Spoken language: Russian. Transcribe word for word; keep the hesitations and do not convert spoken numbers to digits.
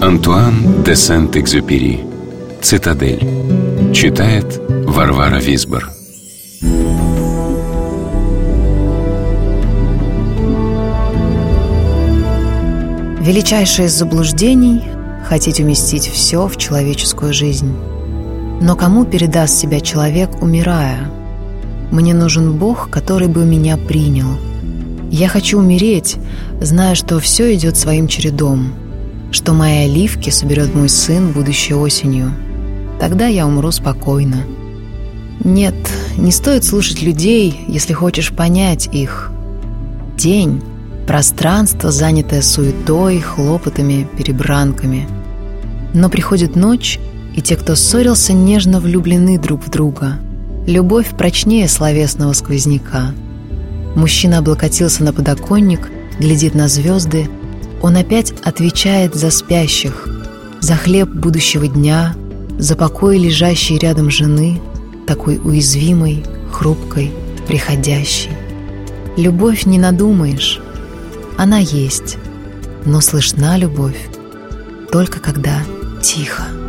Антуан де Сент-Экзюпери. «Цитадель». Читает Варвара Висбор. Величайшее из заблуждений — хотеть уместить все в человеческую жизнь. Но кому передаст себя человек, умирая? Мне нужен Бог, который бы меня принял. Я хочу умереть, зная, что все идет своим чередом, что мои оливки соберет мой сын будущей осенью. Тогда я умру спокойно. Нет, не стоит слушать людей, если хочешь понять их. День — пространство, занятое суетой, хлопотами, перебранками. Но приходит ночь, и те, кто ссорился, нежно влюблены друг в друга. Любовь прочнее словесного сквозняка. Мужчина облокотился на подоконник, глядит на звезды. Он опять отвечает за спящих, за хлеб будущего дня, за покой лежащей рядом жены, такой уязвимой, хрупкой, приходящей. Любовь не надумаешь, она есть, но слышна любовь только когда тихо.